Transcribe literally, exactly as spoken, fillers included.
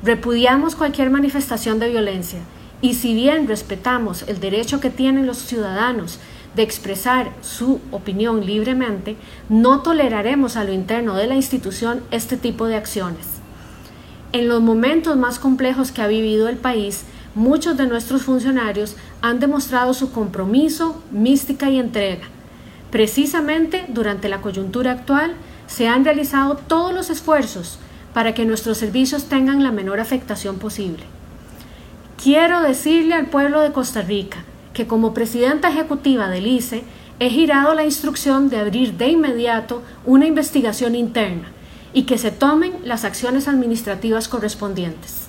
Repudiamos cualquier manifestación de violencia y si bien respetamos el derecho que tienen los ciudadanos de expresar su opinión libremente, no toleraremos a lo interno de la institución este tipo de acciones. En los momentos más complejos que ha vivido el país, muchos de nuestros funcionarios han demostrado su compromiso, mística y entrega. Precisamente durante la coyuntura actual se han realizado todos los esfuerzos para que nuestros servicios tengan la menor afectación posible. Quiero decirle al pueblo de Costa Rica que como presidenta ejecutiva del I C E he girado la instrucción de abrir de inmediato una investigación interna y que se tomen las acciones administrativas correspondientes.